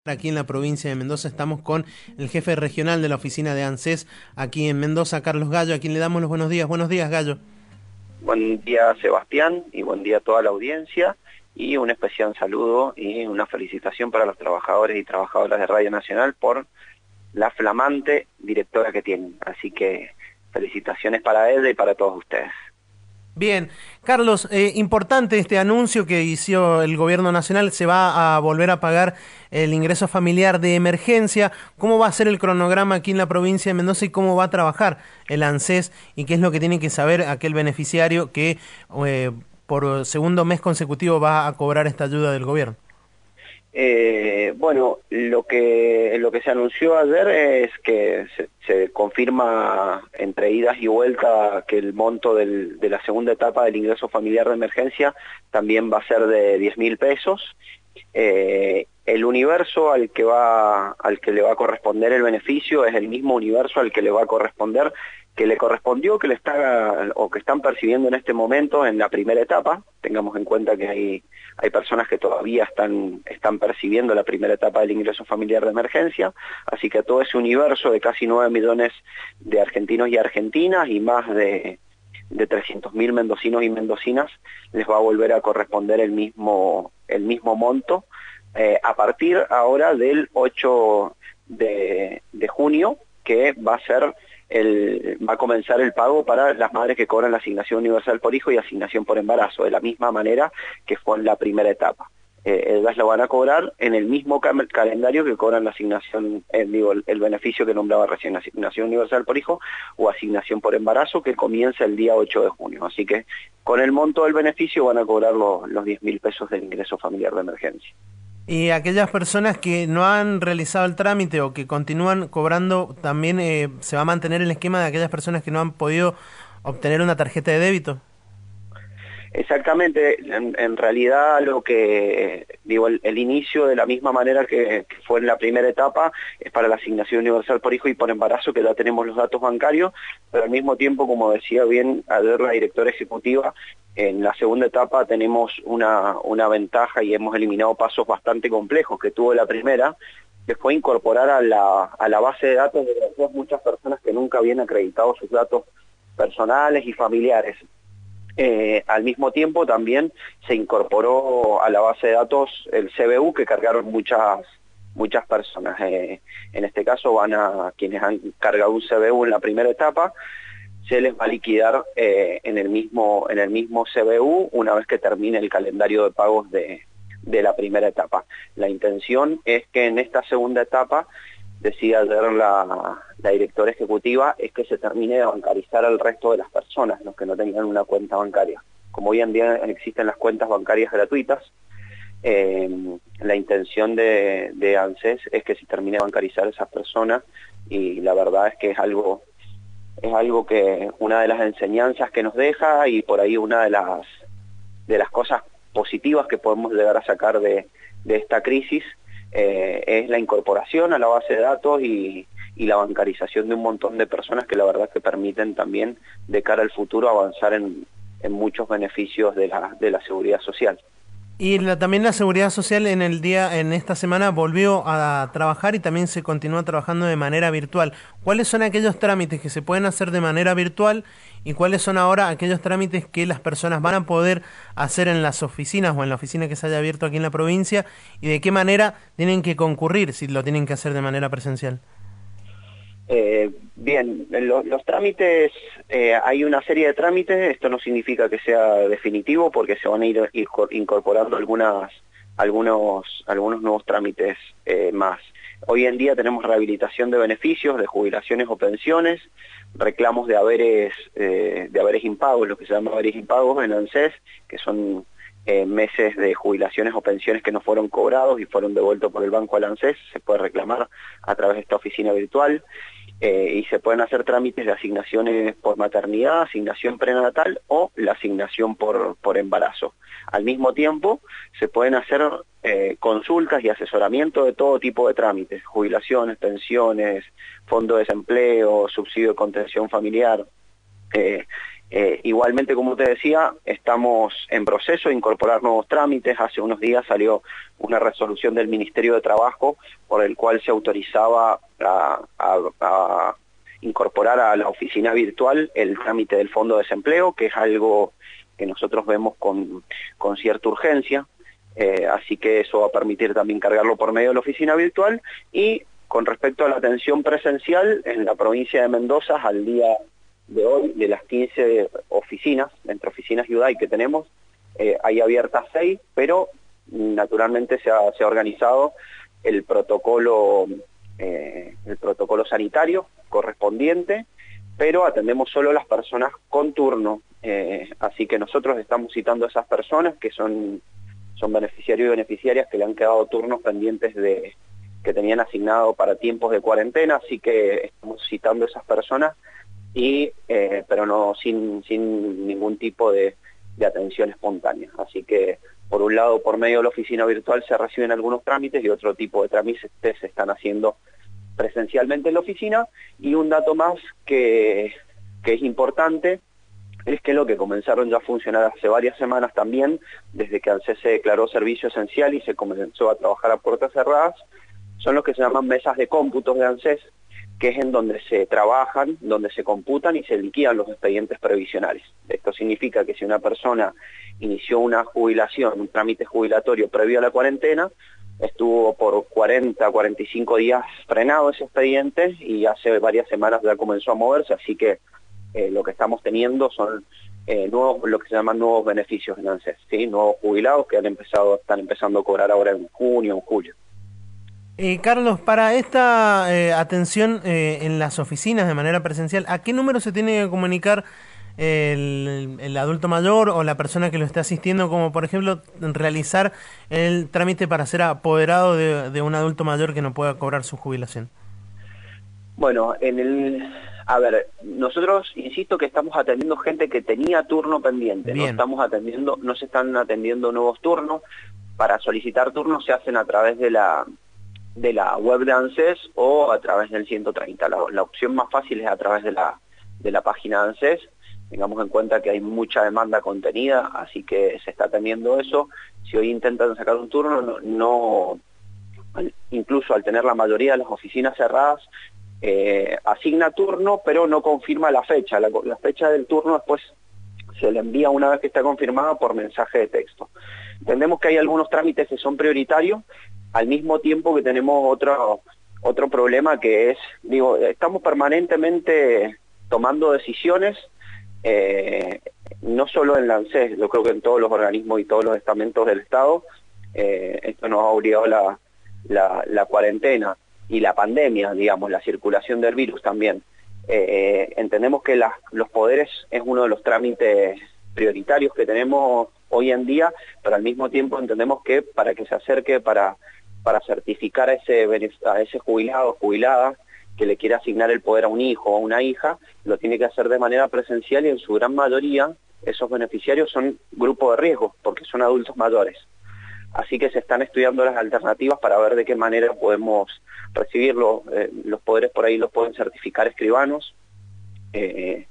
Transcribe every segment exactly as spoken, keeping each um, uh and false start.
Aquí en la provincia de Mendoza estamos con el jefe regional de la oficina de ANSES aquí en Mendoza, Carlos Gallo, a quien le damos los buenos días. Buenos días, Gallo. Buen día, Sebastián, y buen día a toda la audiencia, y un especial saludo y una felicitación para los trabajadores y trabajadoras de Radio Nacional por la flamante directora que tienen. Así que felicitaciones para ella y para todos ustedes. Bien, Carlos, eh, importante este anuncio que hizo el gobierno nacional. Se va a volver a pagar el ingreso familiar de emergencia. ¿Cómo va a ser el cronograma aquí en la provincia de Mendoza y cómo va a trabajar el ANSES y qué es lo que tiene que saber aquel beneficiario que eh, por segundo mes consecutivo va a cobrar esta ayuda del gobierno? Eh, bueno, lo que lo que se anunció ayer es que se, se confirma entre idas y vueltas que el monto del, de la segunda etapa del ingreso familiar de emergencia también va a ser de diez mil pesos. Eh, el universo al que va al que le va a corresponder el beneficio es el mismo universo al que le va a corresponder que le correspondió, que le está o que están percibiendo en este momento en la primera etapa. Tengamos en cuenta que hay, hay personas que todavía están, están percibiendo la primera etapa del ingreso familiar de emergencia, así que a todo ese universo de casi nueve millones de argentinos y argentinas y más de, de trescientos mil mendocinos y mendocinas les va a volver a corresponder el mismo, el mismo monto eh, a partir ahora del ocho de junio, que va a ser El, va a comenzar el pago para las madres que cobran la asignación universal por hijo y asignación por embarazo, de la misma manera que fue en la primera etapa. Eh, ellas lo van a cobrar en el mismo cal calendario que cobran la asignación, eh, digo, el, el beneficio que nombraba recién, asignación universal por hijo o asignación por embarazo, que comienza el día ocho de junio. Así que con el monto del beneficio van a cobrar lo, los diez mil pesos del ingreso familiar de emergencia. Y aquellas personas que no han realizado el trámite o que continúan cobrando, también eh, se va a mantener el esquema de aquellas personas que no han podido obtener una tarjeta de débito. Exactamente, en, en realidad lo que, digo, el, el inicio de la misma manera que, que fue en la primera etapa es para la asignación universal por hijo y por embarazo, que ya tenemos los datos bancarios, pero al mismo tiempo, como decía bien ayer la directora ejecutiva, en la segunda etapa tenemos una, una ventaja y hemos eliminado pasos bastante complejos que tuvo la primera, que fue incorporar a la, a la base de datos de las muchas personas que nunca habían acreditado sus datos personales y familiares. Eh, al mismo tiempo también se incorporó a la base de datos el C B U que cargaron muchas muchas personas. Eh, en este caso van a quienes han cargado un C B U en la primera etapa, se les va a liquidar eh, en el mismo en el mismo C B U una vez que termine el calendario de pagos de, de la primera etapa. La intención es que en esta segunda etapa, decía ayer la, la directora ejecutiva, es que se termine de bancarizar al resto de las personas, los que no tengan una cuenta bancaria. Como hoy en día existen las cuentas bancarias gratuitas, eh, la intención de, de ANSES es que se termine de bancarizar a esas personas, y la verdad es que es algo, es algo que una de las enseñanzas que nos deja, y por ahí una de las, de las cosas positivas que podemos llegar a sacar de, de esta crisis, Eh, es la incorporación a la base de datos y, y la bancarización de un montón de personas que la verdad que permiten también de cara al futuro avanzar en, en muchos beneficios de la, de la seguridad social. Y la, también la seguridad social en el día, en esta semana volvió a trabajar y también se continúa trabajando de manera virtual. ¿Cuáles son aquellos trámites que se pueden hacer de manera virtual y cuáles son ahora aquellos trámites que las personas van a poder hacer en las oficinas o en la oficina que se haya abierto aquí en la provincia, y de qué manera tienen que concurrir si lo tienen que hacer de manera presencial? Eh, bien, los, los trámites, eh, hay una serie de trámites, esto no significa que sea definitivo porque se van a ir, ir incorporando algunas, algunos, algunos nuevos trámites eh, más. Hoy en día tenemos rehabilitación de beneficios, de jubilaciones o pensiones, reclamos de haberes, eh, de haberes impagos, lo que se llama haberes impagos en ANSES, que son eh, meses de jubilaciones o pensiones que no fueron cobrados y fueron devueltos por el banco al ANSES, se puede reclamar a través de esta oficina virtual. Eh, y se pueden hacer trámites de asignaciones por maternidad, asignación prenatal o la asignación por, por embarazo. Al mismo tiempo, se pueden hacer eh, consultas y asesoramiento de todo tipo de trámites, jubilaciones, pensiones, fondo de desempleo, subsidio de contención familiar. Eh, Eh, igualmente, como te decía, estamos en proceso de incorporar nuevos trámites. Hace unos días salió una resolución del Ministerio de Trabajo por el cual se autorizaba a, a, a incorporar a la oficina virtual el trámite del Fondo de Desempleo, que es algo que nosotros vemos con, con cierta urgencia. Eh, así que eso va a permitir también cargarlo por medio de la oficina virtual. Y con respecto a la atención presencial, en la provincia de Mendoza, al día de hoy, de las quince oficinas, entre oficinas y U D A I que tenemos, eh, hay abiertas seis, pero naturalmente se ha, se ha organizado el protocolo, eh, el protocolo sanitario correspondiente, pero atendemos solo a las personas con turno, eh, así que nosotros estamos citando a esas personas que son, son beneficiarios y beneficiarias que le han quedado turnos pendientes de que tenían asignado para tiempos de cuarentena, así que estamos citando a esas personas, y eh, pero no sin, sin ningún tipo de, de atención espontánea. Así que, por un lado, por medio de la oficina virtual se reciben algunos trámites y otro tipo de trámites se están haciendo presencialmente en la oficina. Y un dato más que, que es importante es que lo que comenzaron ya a funcionar hace varias semanas también, desde que ANSES se declaró servicio esencial y se comenzó a trabajar a puertas cerradas, son los que se llaman mesas de cómputos de ANSES, que es en donde se trabajan, donde se computan y se liquidan los expedientes previsionales. Esto significa que si una persona inició una jubilación, un trámite jubilatorio previo a la cuarentena, estuvo por cuarenta, cuarenta y cinco días frenado ese expediente y hace varias semanas ya comenzó a moverse, así que eh, lo que estamos teniendo son eh, nuevos, lo que se llaman nuevos beneficios en ANSES, ¿sí? Nuevos jubilados que han empezado, están empezando a cobrar ahora en junio, en julio. Eh, Carlos, para esta eh, atención eh, en las oficinas de manera presencial, ¿a qué número se tiene que comunicar el, el adulto mayor o la persona que lo esté asistiendo, como por ejemplo realizar el trámite para ser apoderado de, de un adulto mayor que no pueda cobrar su jubilación? Bueno, en el, a ver, nosotros insisto que estamos atendiendo gente que tenía turno pendiente, Bien. no estamos atendiendo, no se están atendiendo nuevos turnos. Para solicitar turnos se hacen a través de la de la web de ANSES o a través del ciento treinta. La, la opción más fácil es a través de la, de la página de ANSES. Tengamos en cuenta que hay mucha demanda contenida, así que se está atendiendo eso. Si hoy intentan sacar un turno, no, no incluso al tener la mayoría de las oficinas cerradas, eh, asigna turno, pero no confirma la fecha. La, la fecha del turno después se le envía una vez que está confirmada por mensaje de texto. Entendemos que hay algunos trámites que son prioritarios, al mismo tiempo que tenemos otro, otro problema que es, digo, estamos permanentemente tomando decisiones, eh, no solo en la ANSES, yo creo que en todos los organismos y todos los estamentos del Estado. Eh, esto nos ha obligado la, la, la cuarentena y la pandemia, digamos, la circulación del virus también. Eh, entendemos que la, los poderes es uno de los trámites prioritarios que tenemos hoy en día, pero al mismo tiempo entendemos que para que se acerque, para, para certificar a ese, a ese jubilado o jubilada que le quiere asignar el poder a un hijo o a una hija, lo tiene que hacer de manera presencial, y en su gran mayoría esos beneficiarios son grupos de riesgo, porque son adultos mayores. Así que se están estudiando las alternativas para ver de qué manera podemos recibirlo. Eh, los poderes por ahí los pueden certificar escribanos, eh,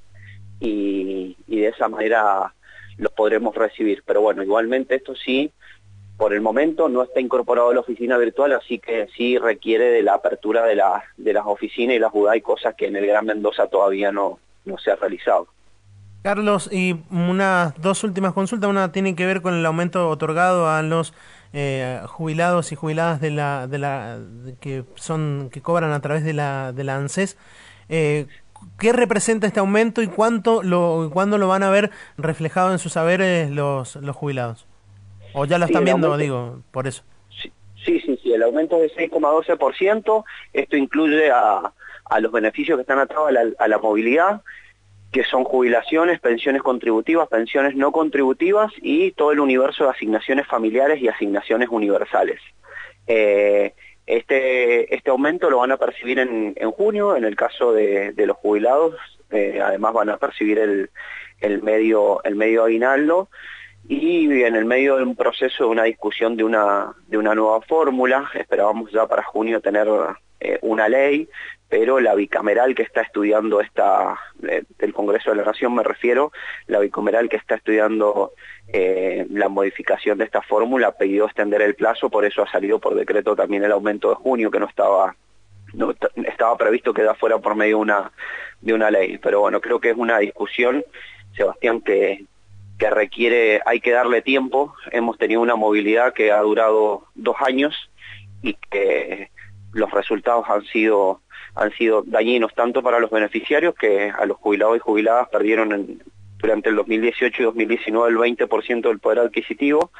y, y de esa manera los podremos recibir. Pero bueno, igualmente esto sí, por el momento no está incorporado a la oficina virtual, así que sí requiere de la apertura de, la, de las oficinas y las U D A I, cosas que en el Gran Mendoza todavía no, no se ha realizado. Carlos, y unas dos últimas consultas. Una tiene que ver con el aumento otorgado a los eh, jubilados y jubiladas de la, de la de que son que cobran a través de la de la ANSES. Eh, ¿Qué representa este aumento y cuánto lo cuándo lo van a ver reflejado en sus saberes los los jubilados? ¿O ya lo Sí, están viendo, aumento, digo, por eso? sí, sí, sí, sí, el aumento es de seis coma doce por ciento. Esto incluye a, a los beneficios que están atados a la, a la movilidad, que son jubilaciones, pensiones contributivas, pensiones no contributivas y todo el universo de asignaciones familiares y asignaciones universales. Eh, este, este aumento lo van a percibir en, en junio, en el caso de, de los jubilados. Eh, además van a percibir el, el, medio, el medio aguinaldo, y en el medio de un proceso de una discusión de una, de una nueva fórmula. Esperábamos ya para junio tener eh, una ley, pero la bicameral que está estudiando esta, eh, del Congreso de la Nación me refiero, la bicameral que está estudiando eh, la modificación de esta fórmula pidió extender el plazo, por eso ha salido por decreto también el aumento de junio, que no estaba no estaba previsto que da fuera por medio de una, de una ley. Pero bueno, creo que es una discusión, Sebastián, que, que requiere, hay que darle tiempo. Hemos tenido una movilidad que ha durado dos años y que los resultados han sido han sido dañinos tanto para los beneficiarios, que a los jubilados y jubiladas perdieron en, durante el dos mil dieciocho y dos mil diecinueve el veinte por ciento del poder adquisitivo,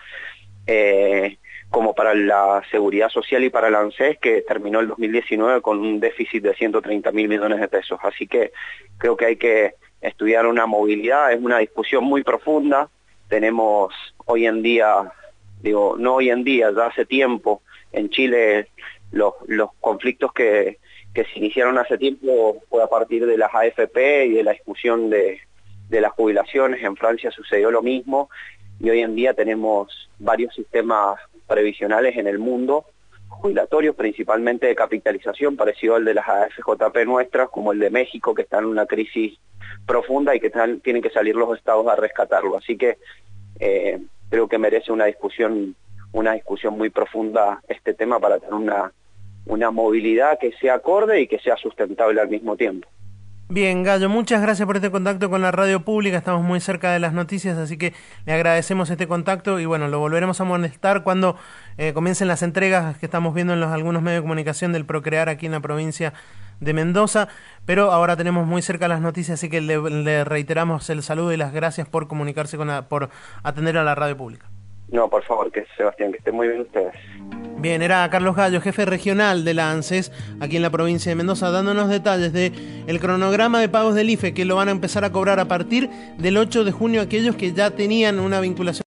eh, como para la Seguridad Social y para la ANSES, que terminó el dos mil diecinueve con un déficit de ciento treinta mil millones de pesos. Así que creo que hay que estudiar una movilidad, es una discusión muy profunda. Tenemos hoy en día, digo, no hoy en día, ya hace tiempo, en Chile los, los conflictos que que se iniciaron hace tiempo fue a partir de las A F P y de la discusión de, de las jubilaciones. En Francia sucedió lo mismo y hoy en día tenemos varios sistemas previsionales en el mundo, jubilatorios principalmente de capitalización, parecido al de las A F J P nuestras, como el de México, que está en una crisis profunda y que están, tienen que salir los estados a rescatarlo. Así que eh, creo que merece una discusión, una discusión muy profunda este tema para tener una una movilidad que sea acorde y que sea sustentable al mismo tiempo. Bien, Gallo, muchas gracias por este contacto con la radio pública, estamos muy cerca de las noticias, así que le agradecemos este contacto y bueno, lo volveremos a molestar cuando eh, comiencen las entregas que estamos viendo en los algunos medios de comunicación del Procrear aquí en la provincia de Mendoza, pero ahora tenemos muy cerca las noticias, así que le, le reiteramos el saludo y las gracias por comunicarse con la, por atender a la radio pública. No, por favor, que Sebastián, que estén muy bien ustedes. Bien, era Carlos Gallo, jefe regional de la ANSES aquí en la provincia de Mendoza, dándonos detalles de el cronograma de pagos del I F E que lo van a empezar a cobrar a partir del ocho de junio aquellos que ya tenían una vinculación